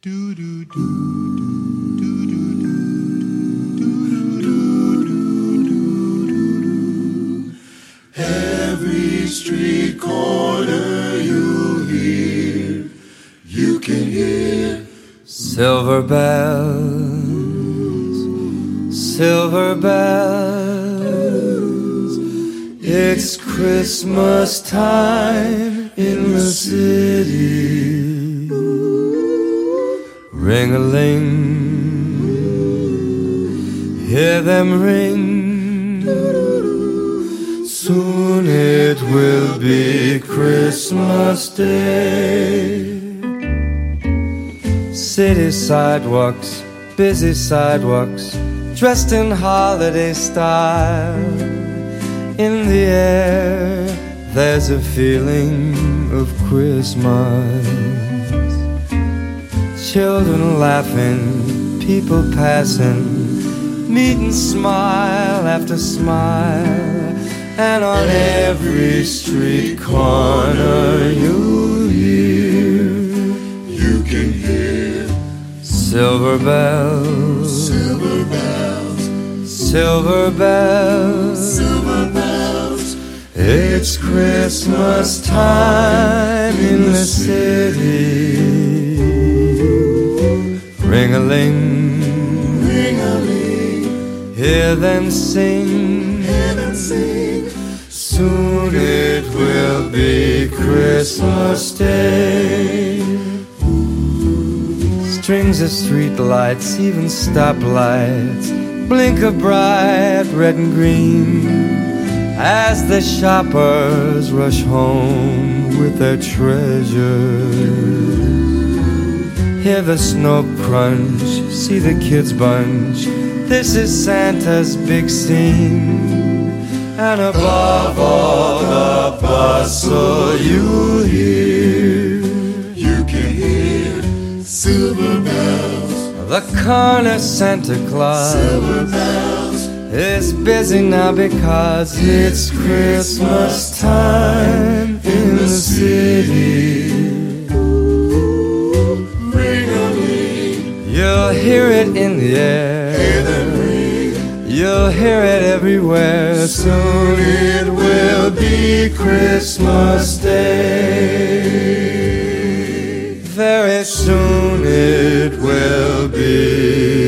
Every street corner you hear, you can hear silver bells, silver bells. It's Christmas time in the city. Ring-a-ling, hear them ring. Soon it will be Christmas Day. City sidewalks, busy sidewalks, dressed in holiday style. In the air, there's a feeling of Christmas. Children laughing, people passing, meet and smile after smile. And on every street corner you can hear silver bells, silver bells, silver bells, silver bells. It's Christmas time in the city. Ring-a-ling, ring-a-ling, hear them sing, hear them sing. Soon it will be Christmas Day. Strings of street lights, even stoplights, blink a bright red and green as the shoppers rush home with their treasures. Hear the snow crunch, see the kids bunch. This is Santa's big scene. And above all the bustle you hear, you can hear silver bells. The corner Santa Claus, silver bells, is busy now because it's Christmas time in the city. Ring-a-ling, You'll hear it in the air, hear them ring. You'll hear it everywhere. Soon it will be Christmas Day. Very soon it will be